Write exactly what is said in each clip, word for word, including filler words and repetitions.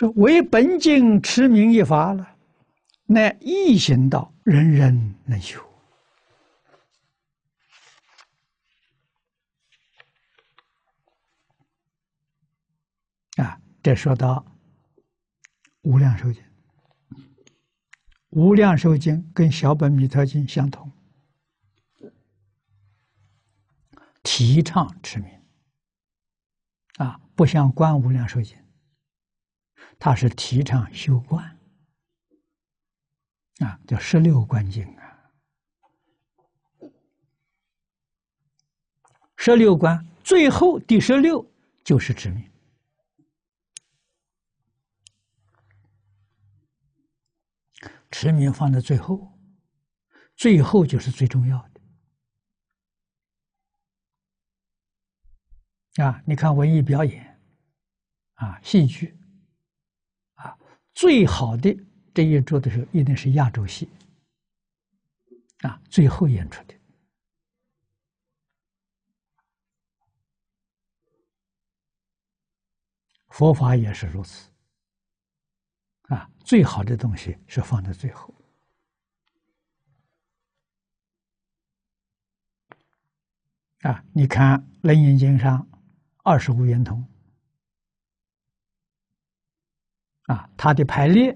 说为本经持名一法了，乃易行道，人人能修。啊，这说到无量寿经。无量寿经跟小本弥陀经相同，提倡持名。啊，不像观无量寿经，它是提倡修观。啊，叫十六观经啊。十六观最后第十六就是持名。持名放在最后，最后就是最重要的。啊，你看文艺表演，啊，戏剧，啊，最好的这一桌的时候，一定是压轴戏，啊，最后演出的。佛法也是如此。啊，最好的东西是放在最后。啊，你看《楞严经》上二十五圆通，啊，它的排列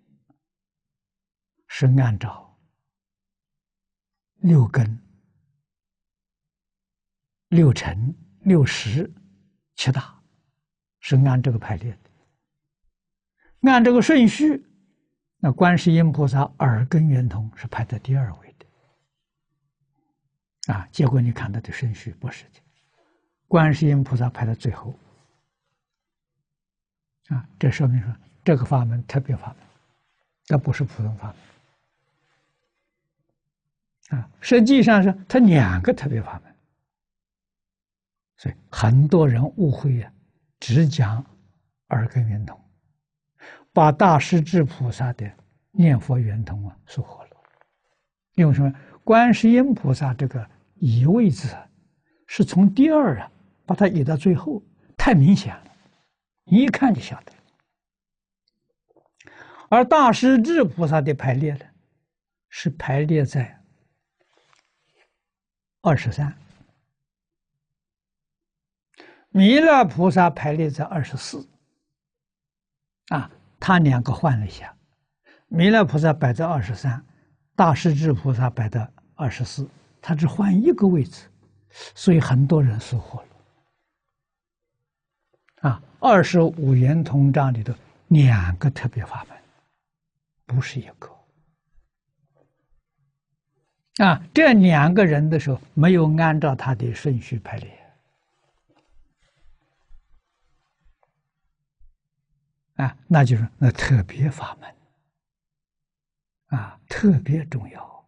是按照六根、六尘、六识、七大，是按这个排列的。按这个顺序，那观世音菩萨耳根圆通是排在第二位的。啊，结果你看它的顺序不是的，观世音菩萨排在最后。啊，这说明说这个法门特别法门，这不是普通法门。啊，实际上是它两个特别法门，所以很多人误会呀、啊，只讲耳根圆通，把大势至菩萨的念佛圆通啊疏忽了。因为什么？观世音菩萨这个移位字是从第二啊把它移到最后，太明显了，一看就晓得。而大势至菩萨的排列呢，是排列在二十三，弥勒菩萨排列在二十四。啊，他两个换了一下，弥勒菩萨摆在二十三，大势至菩萨摆在二十四，他只换一个位置，所以很多人疏忽了。啊，二十五圆通章里头两个特别法门，不是一个。啊，这两个人的时候没有按照他的顺序排列。啊，那就是那特别法门，啊，特别重要。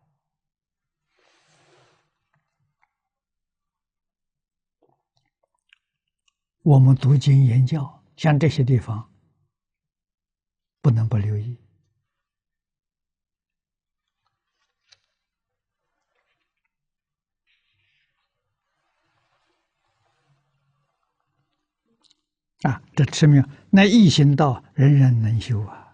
我们读经研教，像这些地方，不能不留意。啊，这持名，那易行道，人人能修啊。